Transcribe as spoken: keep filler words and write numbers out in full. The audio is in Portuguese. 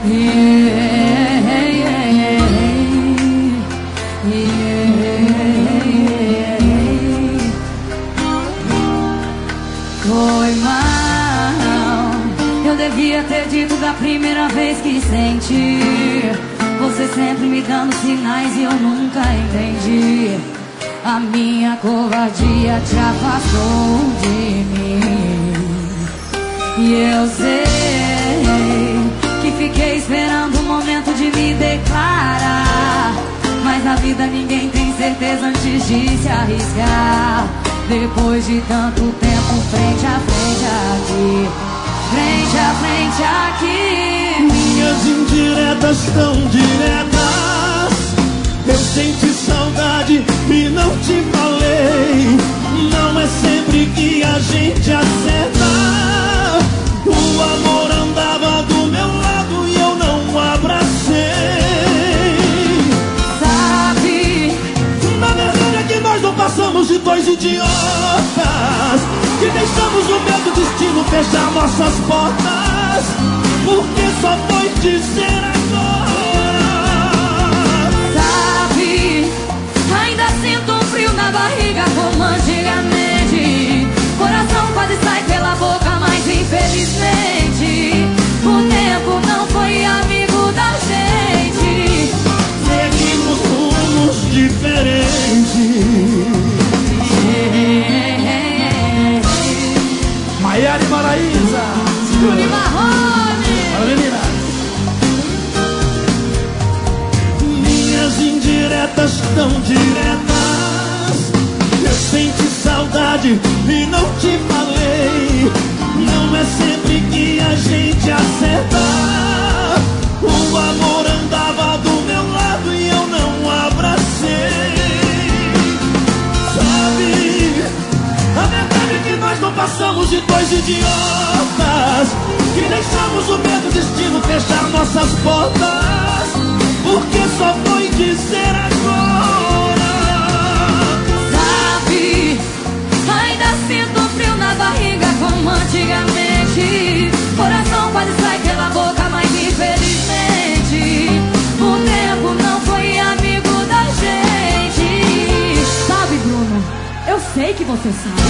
Yeah, yeah, yeah, yeah. Foi mal, eu devia ter dito da primeira vez que senti. Você sempre me dando sinais e eu nunca entendi. A minha covardia te afastou de mim. E eu sei que fiquei esperando o momento de me declarar, mas na vida ninguém tem certeza antes de se arriscar. Depois de tanto tempo frente a frente aqui, frente a frente aqui. Minhas indiretas tão diretas, eu senti saudade e não te falei. Não é sempre que a gente acerta. O amor andava do meu lado e eu não abracei. Sabe, na verdade é que nós não passamos de dois idiotas que deixamos o medo destino fechar nossas portas. Porque só foi dizer agora. Sabe, ainda sinto um frio na barriga como antigamente. Coração quase sai pela boca, mas infelizmente o tempo não foi amigo da gente. Seguimos rumos diferentes. Maiara e Maraísa, Bruno Marrone. Minhas indiretas tão diretas, eu senti saudade e não te falei. Não é sempre que a gente acerta. O amor andava do meu lado e eu não abracei. Sabe, a verdade é que nós não passamos de dois idiotas que deixamos o medo destino fechar nossas portas. Porque só foi dizer agora. Sabe, ainda sinto frio na barriga como antigamente. Coração quase sai pela boca, mas infelizmente o tempo não foi amigo da gente. Sabe, Bruno, eu sei que você sabe.